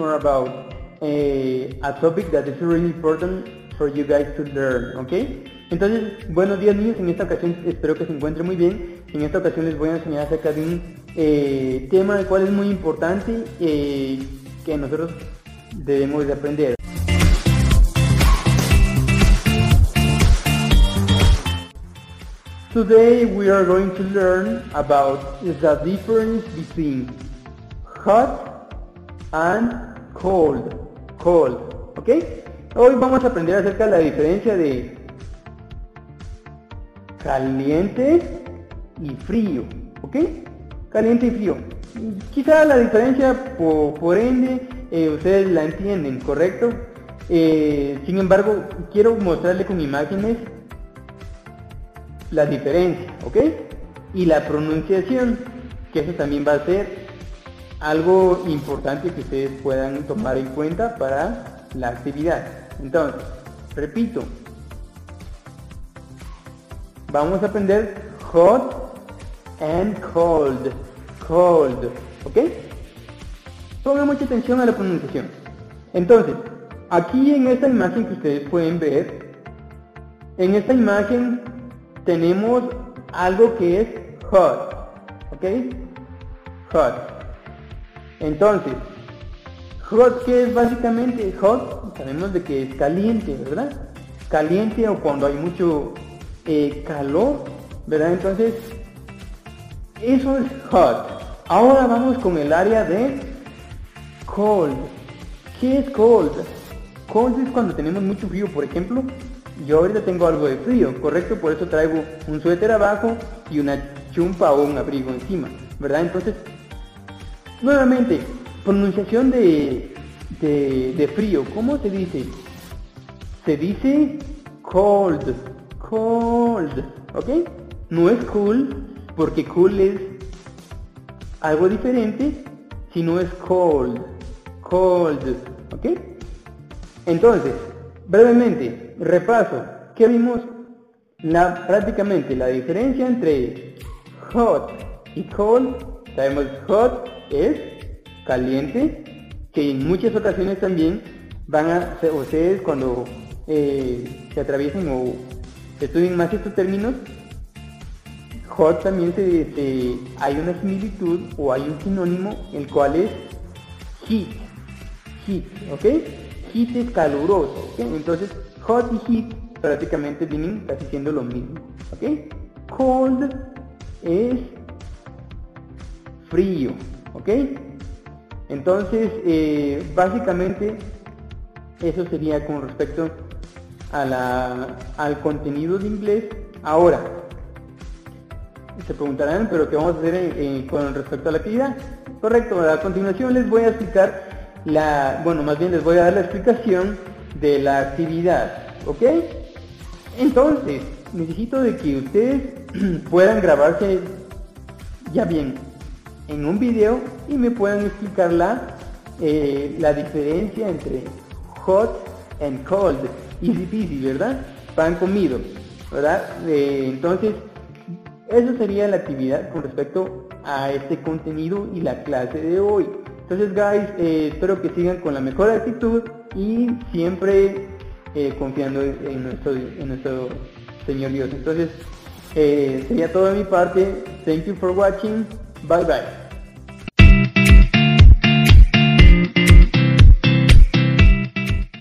more about a topic that is really important for you guys to learn, ¿ok? Entonces, buenos días niños, en esta ocasión espero que se encuentren muy bien. En esta ocasión les voy a enseñar acerca de un tema el cual es muy importante que nosotros debemos de aprender. Today we are going to learn about the difference between hot and cold, ¿ok? Hoy vamos a aprender acerca de la diferencia de caliente y frío, ¿ok? Caliente y frío. Quizá la diferencia por ende ustedes la entienden, ¿correcto? Sin embargo, quiero mostrarles con imágenes la diferencia, ¿ok? Y la pronunciación, que eso también va a ser algo importante que ustedes puedan tomar en cuenta para la actividad. Entonces, repito, vamos a aprender hot and cold, ¿ok? Pongan mucha atención a la pronunciación. Entonces, aquí en esta imagen que ustedes pueden ver, en esta imagen tenemos algo que es hot, ¿ok? Hot. Entonces, hot, ¿qué es básicamente? Hot, sabemos de que es caliente, ¿verdad? Caliente o cuando hay mucho calor, ¿verdad? Entonces, eso es hot. Ahora vamos con el área de cold. ¿Qué es cold? Cold es cuando tenemos mucho frío, por ejemplo. Yo ahorita tengo algo de frío, ¿correcto? Por eso traigo un suéter abajo y una chumpa o un abrigo encima, ¿verdad? Entonces, nuevamente, pronunciación de frío, ¿cómo se dice? Se dice cold, ¿ok? No es cool, porque cool es algo diferente, sino es cold, ¿ok? Entonces, brevemente, repaso, ¿qué vimos? Prácticamente la diferencia entre hot y cold. Sabemos hot es caliente, que en muchas ocasiones también van a ser, ustedes cuando se atraviesen o estudien más estos términos, hot también hay una similitud o hay un sinónimo, el cual es heat, ¿ok? Heat es caluroso, ¿ok? Entonces hot y heat prácticamente vienen casi siendo lo mismo, ¿ok? Cold es frío, ¿ok? Entonces básicamente eso sería con respecto al contenido de inglés. Ahora se preguntarán, pero ¿qué vamos a hacer con respecto a la actividad? Correcto, a continuación les voy a explicar les voy a dar la explicación de la actividad, ¿ok? Entonces, necesito de que ustedes puedan grabarse ya bien en un video y me puedan explicar la diferencia entre hot and cold. Easy peasy, ¿verdad? Pan comido, ¿verdad? Entonces, eso sería la actividad con respecto a este contenido y la clase de hoy. Entonces, guys, espero que sigan con la mejor actitud y siempre confiando en nuestro Señor Dios. Entonces, sería todo de mi parte. Thank you for watching. Bye bye.